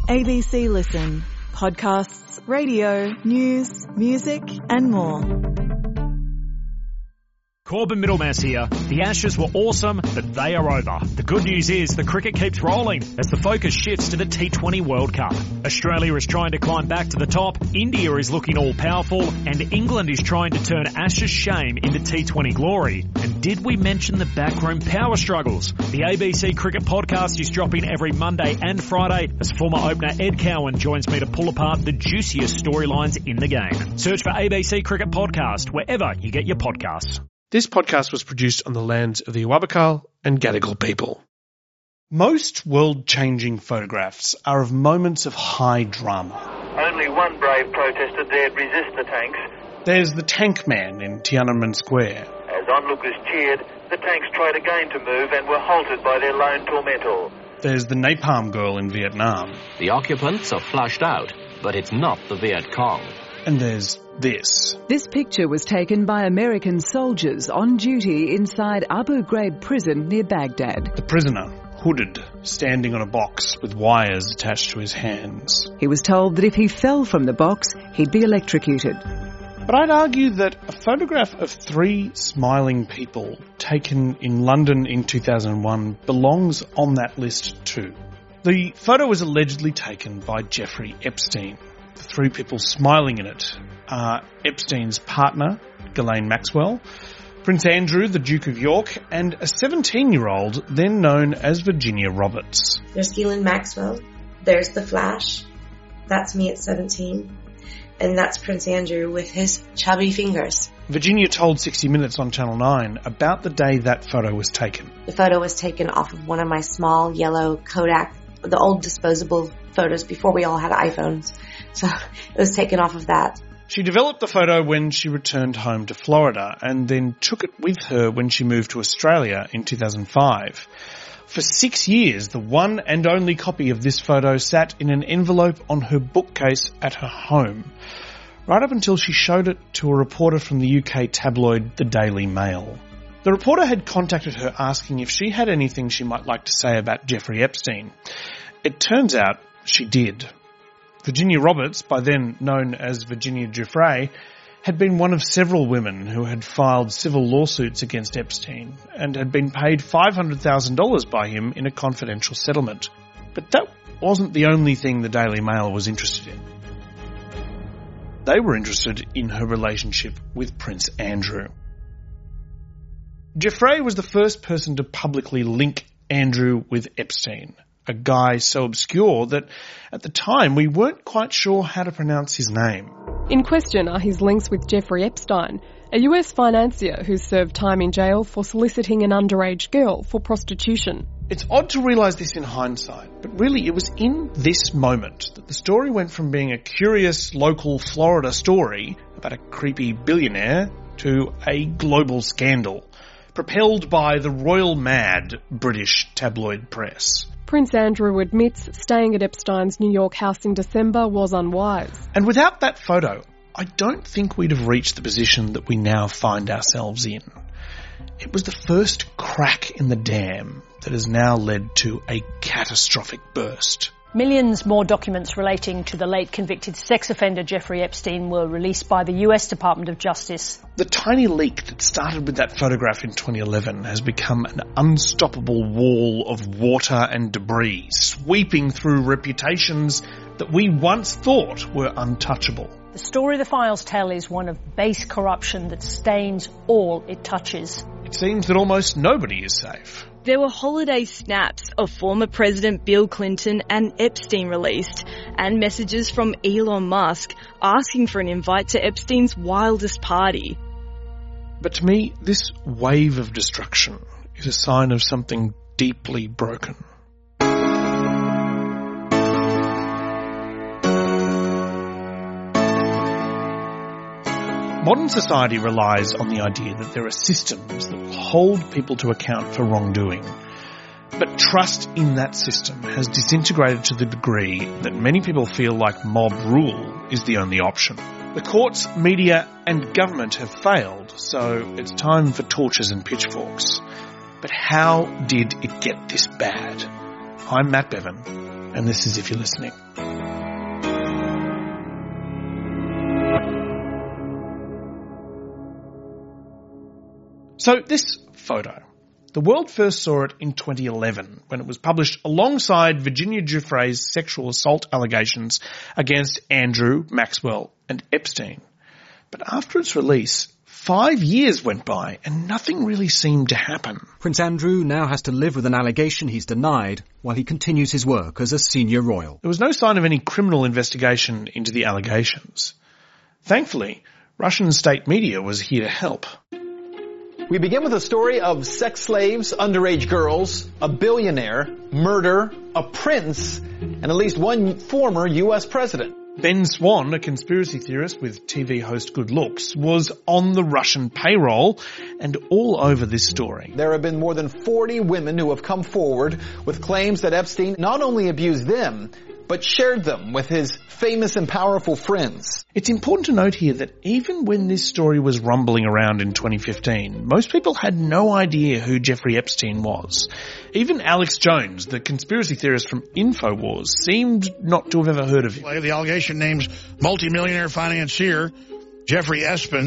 ABC Listen. Podcasts, radio, news, music and more. Corbin Middlemass here. The Ashes were awesome, but they are over. The good news is the cricket keeps rolling as the focus shifts to the T20 World Cup. Australia is trying to climb back to the top, India is looking all-powerful, and England is trying to turn Ashes shame into T20 glory. And did we mention the backroom power struggles? The ABC Cricket Podcast is dropping every Monday and Friday as former opener Ed Cowan joins me to pull apart the juiciest storylines in the game. Search for ABC Cricket Podcast wherever you get your podcasts. This podcast was produced on the lands of the Awabakal and Gadigal people. Most world-changing photographs are of moments of high drama. Only one brave protester dared resist the tanks. There's the Tank Man in Tiananmen Square. As onlookers cheered, the tanks tried again to move and were halted by their lone tormentor. There's the Napalm Girl in Vietnam. The occupants are flushed out, but it's not the Viet Cong. And there's this. This picture was taken by American soldiers on duty inside Abu Ghraib prison near Baghdad. The prisoner, hooded, standing on a box with wires attached to his hands. He was told that if he fell from the box, he'd be electrocuted. But I'd argue that a photograph of 3 smiling people taken in London in 2001 belongs on that list too. The photo was allegedly taken by Jeffrey Epstein. The 3 people smiling in it are Epstein's partner, Ghislaine Maxwell, Prince Andrew, the Duke of York, and a 17-year-old then known as Virginia Roberts. There's Ghislaine Maxwell. There's The Flash. That's me at 17. And that's Prince Andrew with his chubby fingers. Virginia told 60 Minutes on Channel 9 about the day that photo was taken. The photo was taken off of one of my small yellow Kodak, the old disposable photos before we all had iPhones. So it was taken off of that. She developed the photo when she returned home to Florida and then took it with her when she moved to Australia in 2005. For 6 years, the one and only copy of this photo sat in an envelope on her bookcase at her home, right up until she showed it to a reporter from the UK tabloid The Daily Mail. The reporter had contacted her asking if she had anything she might like to say about Jeffrey Epstein. It turns out she did. Virginia Roberts, by then known as Virginia Giuffre, had been one of several women who had filed civil lawsuits against Epstein and had been paid $500,000 by him in a confidential settlement. But that wasn't the only thing the Daily Mail was interested in. They were interested in her relationship with Prince Andrew. Giuffre was the first person to publicly link Andrew with Epstein, a guy so obscure that at the time we weren't quite sure how to pronounce his name. In question are his links with Jeffrey Epstein, a US financier who served time in jail for soliciting an underage girl for prostitution. It's odd to realise this in hindsight, but really it was in this moment that the story went from being a curious local Florida story about a creepy billionaire to a global scandal, propelled by the royal mad British tabloid press. Prince Andrew admits staying at Epstein's New York house in December was unwise. And without that photo, I don't think we'd have reached the position that we now find ourselves in. It was the first crack in the dam that has now led to a catastrophic burst. Millions more documents relating to the late convicted sex offender Jeffrey Epstein were released by the US Department of Justice. The tiny leak that started with that photograph in 2011 has become an unstoppable wall of water and debris, sweeping through reputations that we once thought were untouchable. The story the files tell is one of base corruption that stains all it touches. It seems that almost nobody is safe. There were holiday snaps of former President Bill Clinton and Epstein released, and messages from Elon Musk asking for an invite to Epstein's wildest party. But to me, this wave of destruction is a sign of something deeply broken. Modern society relies on the idea that there are systems that will hold people to account for wrongdoing. But trust in that system has disintegrated to the degree that many people feel like mob rule is the only option. The courts, media and government have failed, so it's time for torches and pitchforks. But how did it get this bad? I'm Matt Bevan, and this is If You're Listening. So this photo, the world first saw it in 2011 when it was published alongside Virginia Giuffre's sexual assault allegations against Andrew, Maxwell and Epstein. But after its release, 5 years went by and nothing really seemed to happen. Prince Andrew now has to live with an allegation he's denied while he continues his work as a senior royal. There was no sign of any criminal investigation into the allegations. Thankfully, Russian state media was here to help. We begin with a story of sex slaves, underage girls, a billionaire, murder, a prince, and at least one former U.S. president. Ben Swan, a conspiracy theorist with TV host Good Looks, was on the Russian payroll and all over this story. There have been more than 40 women who have come forward with claims that Epstein not only abused them, but shared them with his famous and powerful friends. It's important to note here that even when this story was rumbling around in 2015, most people had no idea who Jeffrey Epstein was. Even Alex Jones, the conspiracy theorist from InfoWars, seemed not to have ever heard of him. The allegation names multimillionaire financier Jeffrey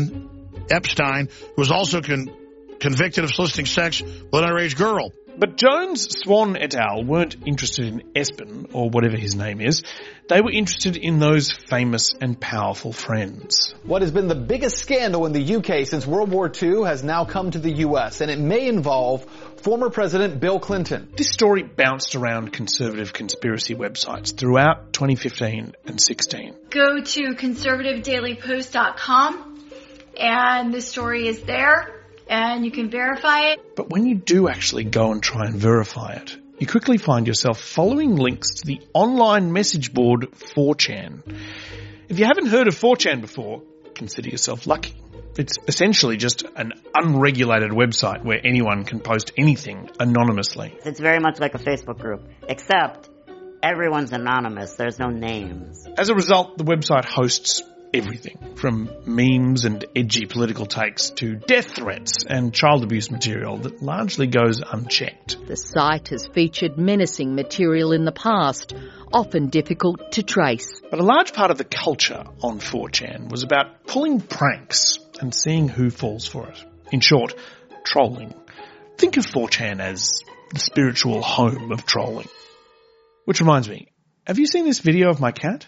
Epstein, who was also convicted of soliciting sex with an underage girl. But Jones, Swan et al. Weren't interested in Espen, or whatever his name is. They were interested in those famous and powerful friends. What has been the biggest scandal in the UK since World War II has now come to the US, and it may involve former President Bill Clinton. This story bounced around conservative conspiracy websites throughout 2015 and 16. Go to conservativedailypost.com and the story is there. And you can verify it. But when you do actually go and try and verify it, you quickly find yourself following links to the online message board 4chan. If you haven't heard of 4chan before, consider yourself lucky. It's essentially just an unregulated website where anyone can post anything anonymously. It's very much like a Facebook group, except everyone's anonymous. There's no names. As a result, the website hosts everything from memes and edgy political takes to death threats and child abuse material that largely goes unchecked. The site has featured menacing material in the past, often difficult to trace. But a large part of the culture on 4chan was about pulling pranks and seeing who falls for it. In short, trolling. Think of 4chan as the spiritual home of trolling. Which reminds me, have you seen this video of my cat?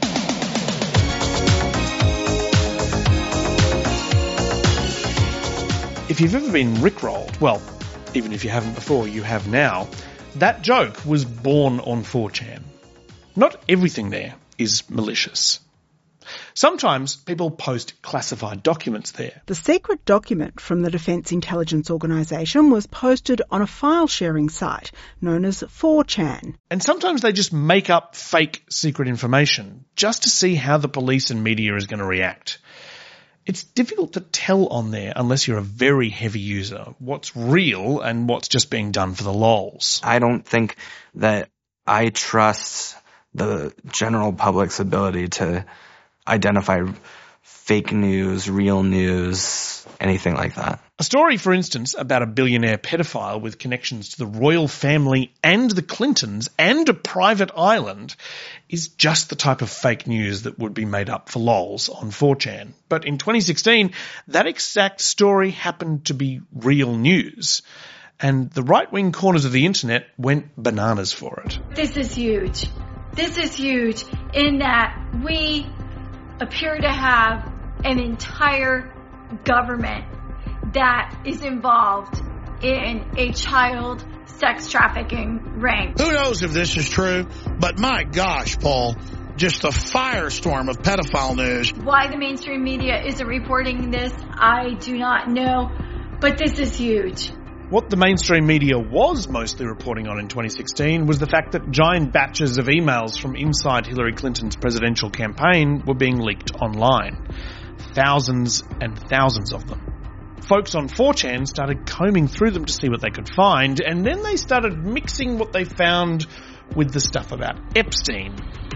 If you've ever been rickrolled, well, even if you haven't before, you have now, that joke was born on 4chan. Not everything there is malicious. Sometimes people post classified documents there. The secret document from the Defence Intelligence Organisation was posted on a file-sharing site known as 4chan. And sometimes they just make up fake secret information just to see how the police and media is going to react. It's difficult to tell on there unless you're a very heavy user what's real and what's just being done for the lols. I don't think that I trust the general public's ability to identify fake news, real news, anything like that. A story, for instance, about a billionaire pedophile with connections to the royal family and the Clintons and a private island is just the type of fake news that would be made up for lols on 4chan. But in 2016, that exact story happened to be real news. And the right-wing corners of the internet went bananas for it. This is huge. This is huge in that we appear to have an entire government that is involved in a child sex trafficking ring. Who knows if this is true, but my gosh, Paul, just a firestorm of pedophile news. Why the mainstream media isn't reporting this, I do not know, but this is huge. What the mainstream media was mostly reporting on in 2016 was the fact that giant batches of emails from inside Hillary Clinton's presidential campaign were being leaked online. Thousands and thousands of them. Folks on 4chan started combing through them to see what they could find, and then they started mixing what they found with the stuff about Epstein.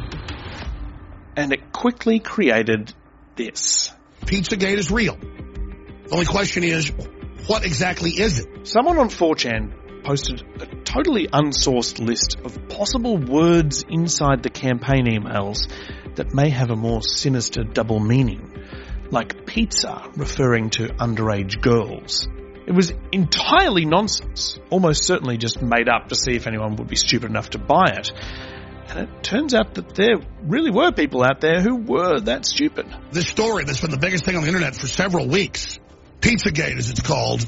And it quickly created this. Pizzagate is real. The only question is, what exactly is it? Someone on 4chan posted a totally unsourced list of possible words inside the campaign emails that may have a more sinister double meaning, like pizza referring to underage girls. It was entirely nonsense, almost certainly just made up to see if anyone would be stupid enough to buy it. And it turns out that there really were people out there who were that stupid. This story that's been the biggest thing on the internet for several weeks, Pizzagate as it's called,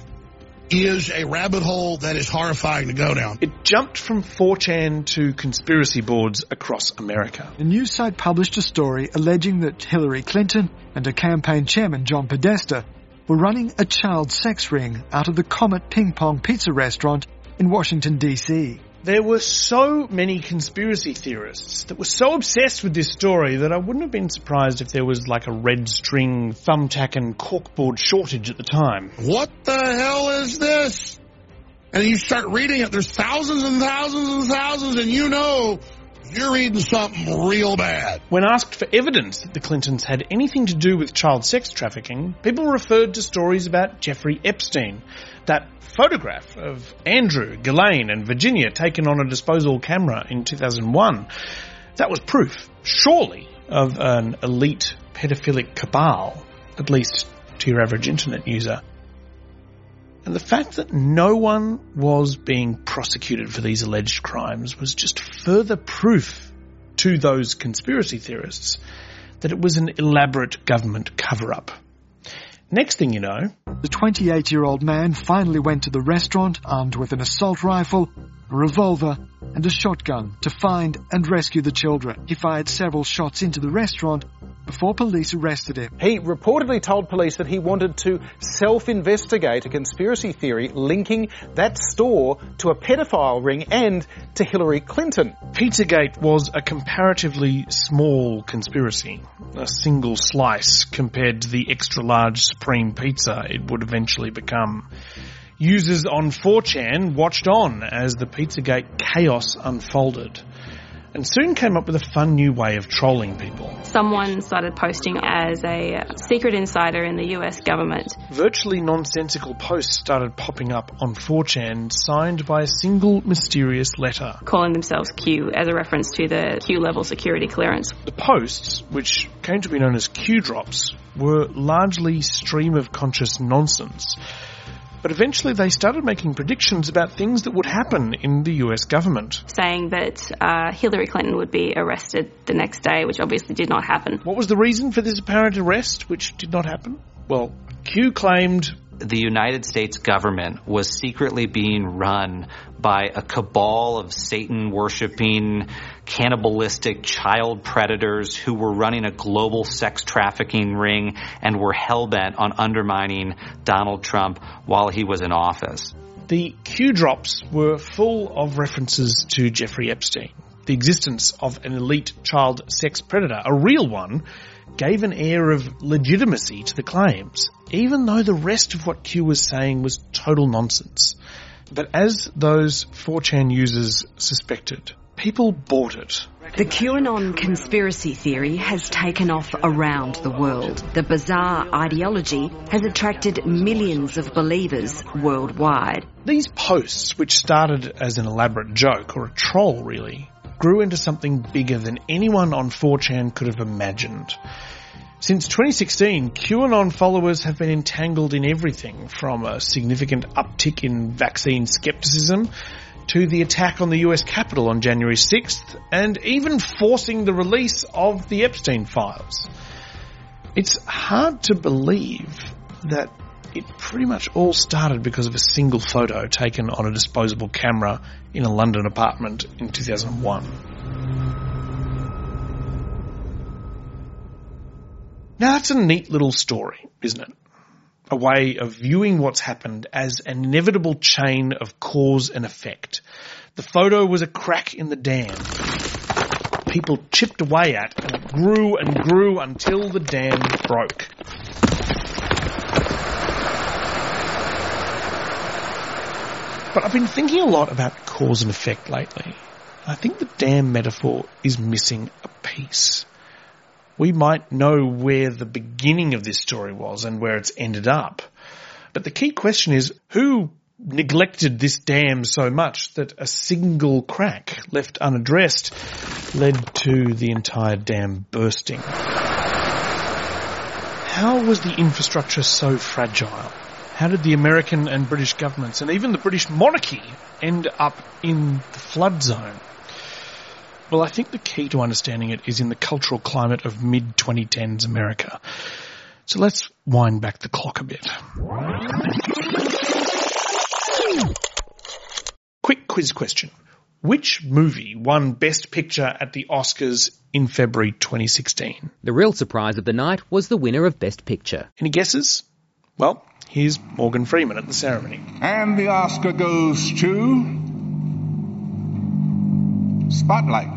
is a rabbit hole that is horrifying to go down. It jumped from 4chan to conspiracy boards across America. The news site published a story alleging that Hillary Clinton and her campaign chairman John Podesta were running a child sex ring out of the Comet Ping Pong Pizza restaurant in Washington, D.C. There were so many conspiracy theorists that were so obsessed with this story that I wouldn't have been surprised if there was like a red string, thumbtack and corkboard shortage at the time. What the hell is this? And you start reading it, there's thousands and thousands and thousands, and you know you're reading something real bad. When asked for evidence that the Clintons had anything to do with child sex trafficking, people referred to stories about Jeffrey Epstein. That photograph of Andrew, Ghislaine and Virginia taken on a disposable camera in 2001, that was proof, surely, of an elite pedophilic cabal, at least to your average internet user. And the fact that no one was being prosecuted for these alleged crimes was just further proof to those conspiracy theorists that it was an elaborate government cover-up. Next thing you know, the 28-year-old man finally went to the restaurant armed with an assault rifle, a revolver and a shotgun to find and rescue the children. He fired several shots into the restaurant before police arrested him. He reportedly told police that he wanted to self-investigate a conspiracy theory linking that store to a pedophile ring and to Hillary Clinton. Pizzagate was a comparatively small conspiracy, a single slice compared to the extra-large supreme pizza it would eventually become. Users on 4chan watched on as the Pizzagate chaos unfolded, and soon came up with a fun new way of trolling people. Someone started posting as a secret insider in the US government. Virtually nonsensical posts started popping up on 4chan, signed by a single mysterious letter. Calling themselves Q as a reference to the Q-level security clearance. The posts, which came to be known as Q-drops, were largely stream-of-conscious nonsense. But eventually they started making predictions about things that would happen in the US government. Saying that Hillary Clinton would be arrested the next day, which obviously did not happen. What was the reason for this apparent arrest, which did not happen? Well, Q claimed the United States government was secretly being run by a cabal of Satan-worshipping, cannibalistic child predators who were running a global sex trafficking ring and were hell-bent on undermining Donald Trump while he was in office. The Q-drops were full of references to Jeffrey Epstein. The existence of an elite child sex predator, a real one, gave an air of legitimacy to the claims, even though the rest of what Q was saying was total nonsense. But as those 4chan users suspected, people bought it. The QAnon conspiracy theory has taken off around the world. The bizarre ideology has attracted millions of believers worldwide. These posts, which started as an elaborate joke, or a troll really, grew into something bigger than anyone on 4chan could have imagined. Since 2016, QAnon followers have been entangled in everything from a significant uptick in vaccine skepticism to the attack on the US Capitol on January 6th, and even forcing the release of the Epstein files. It's hard to believe that it pretty much all started because of a single photo taken on a disposable camera in a London apartment in 2001. Now that's a neat little story, isn't it? A way of viewing what's happened as an inevitable chain of cause and effect. The photo was a crack in the dam. People chipped away at, and it grew and grew until the dam broke. But I've been thinking a lot about cause and effect lately. I think the dam metaphor is missing a piece. We might know where the beginning of this story was and where it's ended up. But the key question is, who neglected this dam so much that a single crack left unaddressed led to the entire dam bursting. How was the infrastructure so fragile? How did the American and British governments and even the British monarchy end up in the flood zone? Well, I think the key to understanding it is in the cultural climate of mid-2010s America. So let's wind back the clock a bit. Quick quiz question. Which movie won Best Picture at the Oscars in February 2016? The real surprise of the night was the winner of Best Picture. Any guesses? Well, here's Morgan Freeman at the ceremony. And the Oscar goes to Spotlight.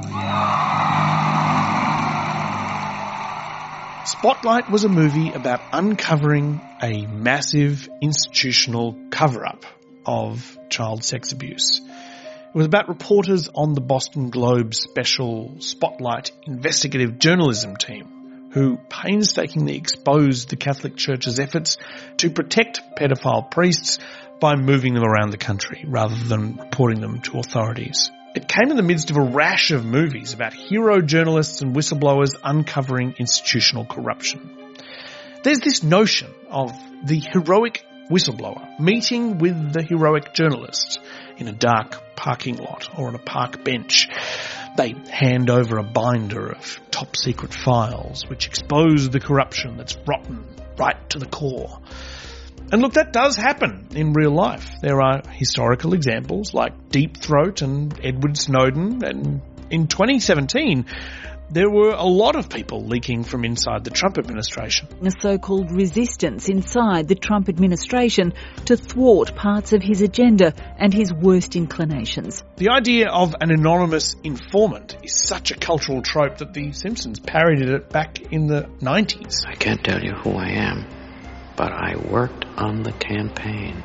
Spotlight was a movie about uncovering a massive institutional cover-up of child sex abuse. It was about reporters on the Boston Globe's special Spotlight investigative journalism team who painstakingly exposed the Catholic Church's efforts to protect pedophile priests by moving them around the country rather than reporting them to authorities. It came in the midst of a rash of movies about hero journalists and whistleblowers uncovering institutional corruption. There's this notion of the heroic whistleblower meeting with the heroic journalist in a dark parking lot or on a park bench. They hand over a binder of top secret files which expose the corruption that's rotten right to the core. And look, that does happen in real life. There are historical examples like Deep Throat and Edward Snowden, and in 2017 there were a lot of people leaking from inside the Trump administration. A so-called resistance inside the Trump administration to thwart parts of his agenda and his worst inclinations. The idea of an anonymous informant is such a cultural trope that The Simpsons parodied it back in the 90s. I can't tell you who I am, but I worked on the campaign.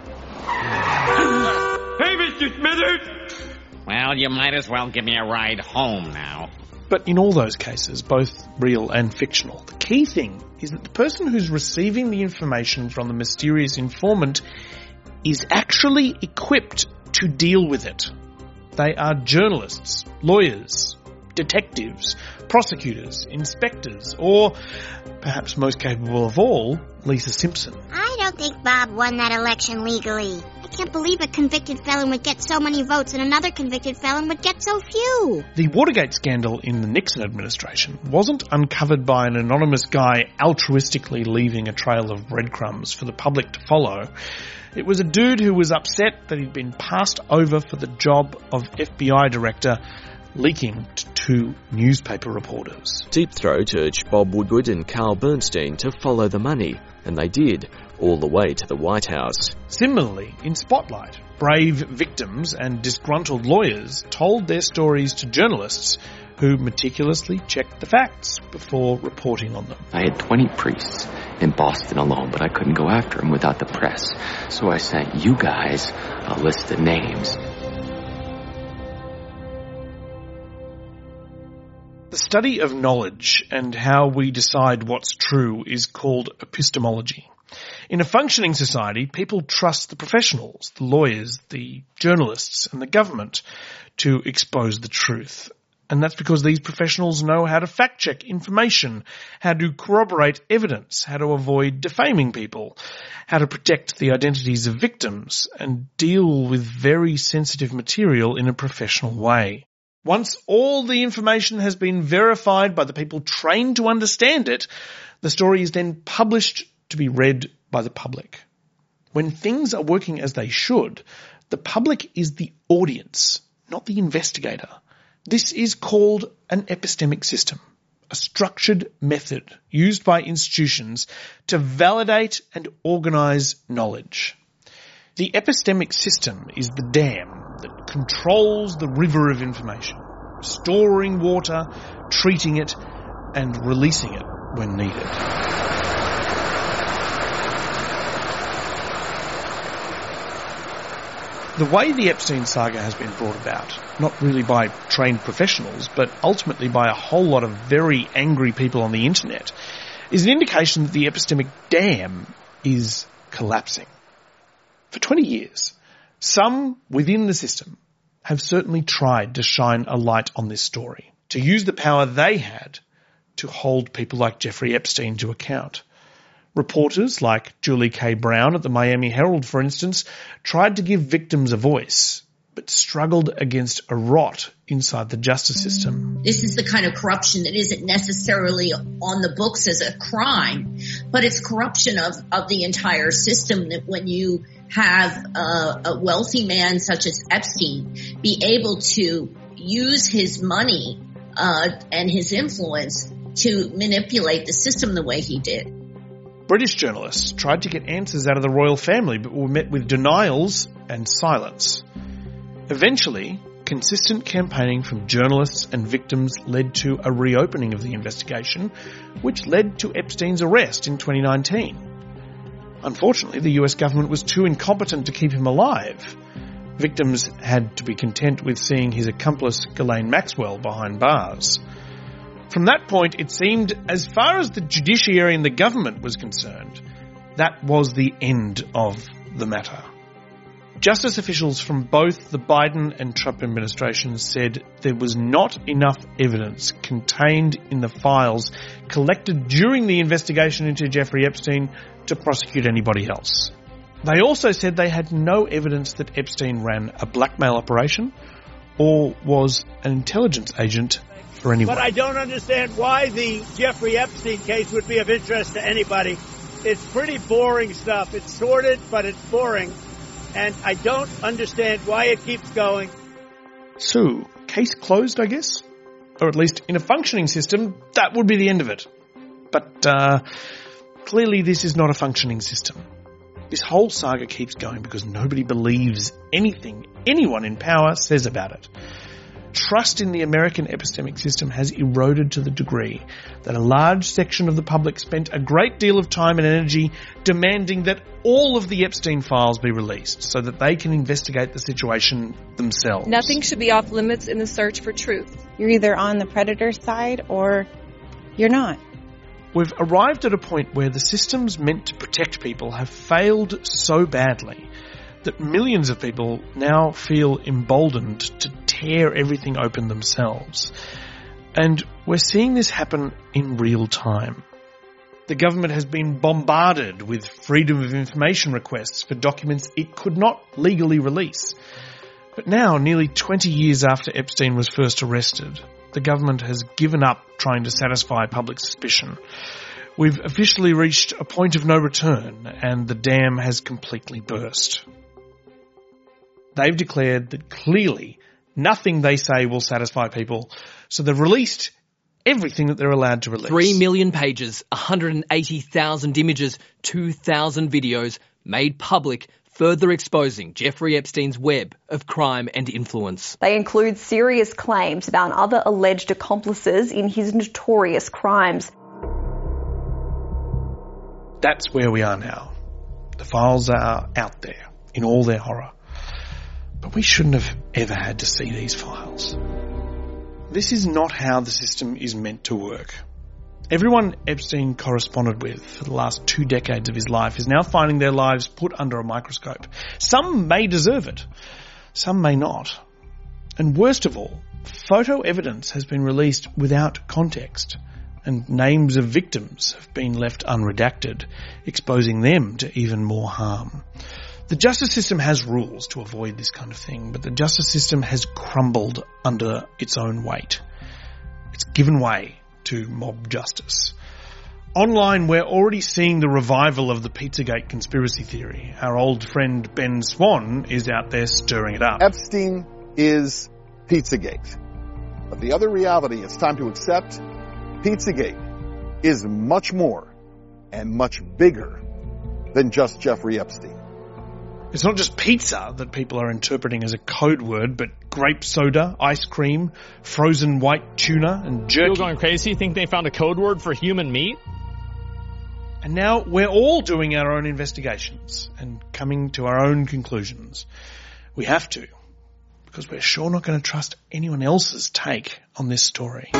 Hey, Mr. Smithers! Well, you might as well give me a ride home now. But in all those cases, both real and fictional, the key thing is that the person who's receiving the information from the mysterious informant is actually equipped to deal with it. They are journalists, lawyers, detectives, prosecutors, inspectors, or, perhaps most capable of all, Lisa Simpson. I don't think Bob won that election legally. I can't believe a convicted felon would get so many votes and another convicted felon would get so few. The Watergate scandal in the Nixon administration wasn't uncovered by an anonymous guy altruistically leaving a trail of breadcrumbs for the public to follow. It was a dude who was upset that he'd been passed over for the job of FBI director, leaking to two newspaper reporters. Deep Throat urged Bob Woodward and Carl Bernstein to follow the money, and they did, all the way to the White House. Similarly, in Spotlight, brave victims and disgruntled lawyers told their stories to journalists who meticulously checked the facts before reporting on them. I had 20 priests in Boston alone, but I couldn't go after them without the press. So I sent you guys a list of names. The study of knowledge and how we decide what's true is called epistemology. In a functioning society, people trust the professionals, the lawyers, the journalists, and the government to expose the truth. And that's because these professionals know how to fact-check information, how to corroborate evidence, how to avoid defaming people, how to protect the identities of victims, and deal with very sensitive material in a professional way. Once all the information has been verified by the people trained to understand it, the story is then published to be read by the public. When things are working as they should, the public is the audience, not the investigator. This is called an epistemic system, a structured method used by institutions to validate and organise knowledge. The epistemic system is the dam that controls the river of information, storing water, treating it, and releasing it when needed. The way the Epstein saga has been brought about, not really by trained professionals, but ultimately by a whole lot of very angry people on the internet, is an indication that the epistemic dam is collapsing. For 20 years, Some within the system have certainly tried to shine a light on this story, to use the power they had to hold people like Jeffrey Epstein to account. Reporters like Julie K. Brown at the Miami Herald, for instance, tried to give victims a voice, but struggled against a rot inside the justice system. This is the kind of corruption that isn't necessarily on the books as a crime, but it's corruption of the entire system, that when you have a wealthy man such as Epstein be able to use his money and his influence to manipulate the system the way he did. British journalists tried to get answers out of the royal family, but were met with denials and silence. Eventually, consistent campaigning from journalists and victims led to a reopening of the investigation, which led to Epstein's arrest in 2019. Unfortunately, the US government was too incompetent to keep him alive. Victims had to be content with seeing his accomplice, Ghislaine Maxwell, behind bars. From that point, it seemed, as far as the judiciary and the government was concerned, that was the end of the matter. Justice officials from both the Biden and Trump administrations said there was not enough evidence contained in the files collected during the investigation into Jeffrey Epstein to prosecute anybody else. They also said they had no evidence that Epstein ran a blackmail operation or was an intelligence agent for anyone. But I don't understand why the Jeffrey Epstein case would be of interest to anybody. It's pretty boring stuff. It's sordid, but it's boring. And I don't understand why it keeps going. So, case closed, I guess? Or at least in a functioning system, that would be the end of it. But clearly this is not a functioning system. This whole saga keeps going because nobody believes anything anyone in power says about it. Trust in the American epistemic system has eroded to the degree that a large section of the public spent a great deal of time and energy demanding that all of the Epstein files be released so that they can investigate the situation themselves. Nothing should be off limits in the search for truth. You're either on the predator's side or you're not. We've arrived at a point where the systems meant to protect people have failed so badly that millions of people now feel emboldened to tear everything open themselves. And we're seeing this happen in real time. The government has been bombarded with freedom of information requests for documents it could not legally release. But now, nearly 20 years after Epstein was first arrested, the government has given up trying to satisfy public suspicion. We've officially reached a point of no return, and the dam has completely burst. They've declared that clearly nothing they say will satisfy people, so they've released everything that they're allowed to release. 3 million pages, 180,000 images, 2,000 videos made public, further exposing Jeffrey Epstein's web of crime and influence. They include serious claims about other alleged accomplices in his notorious crimes. That's where we are now. The files are out there in all their horror. But we shouldn't have ever had to see these files. This is not how the system is meant to work. Everyone Epstein corresponded with for the last 2 decades of his life is now finding their lives put under a microscope. Some may deserve it, some may not. And worst of all, photo evidence has been released without context, and names of victims have been left unredacted, exposing them to even more harm. The justice system has rules to avoid this kind of thing, but the justice system has crumbled under its own weight. It's given way to mob justice. Online, we're already seeing the revival of the Pizzagate conspiracy theory. Our old friend Ben Swan is out there stirring it up. Epstein is Pizzagate. But the other reality it's time to accept, Pizzagate is much more and much bigger than just Jeffrey Epstein. It's not just pizza that people are interpreting as a code word, but grape soda, ice cream, frozen white tuna, and jerky. People going crazy think they found a code word for human meat? And now we're all doing our own investigations and coming to our own conclusions. We have to, because we're sure not going to trust anyone else's take on this story.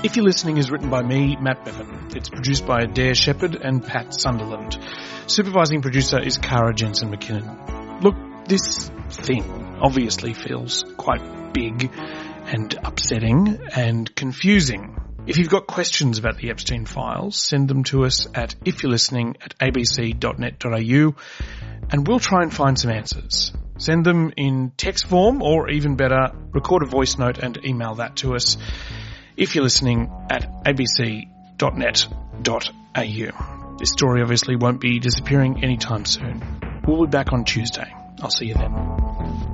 If You're Listening is written by me, Matt Bevan. It's produced by Adair Shepherd and Pat Sunderland. Supervising producer is Cara Jensen-McKinnon. Look, this thing obviously feels quite big and upsetting and confusing. If you've got questions about the Epstein files, send them to us at ifyou'relistening@abc.net.au and we'll try and find some answers. Send them in text form or even better, record a voice note and email that to us ifyou'relistening@abc.net.au. This story obviously won't be disappearing anytime soon. We'll be back on Tuesday. I'll see you then.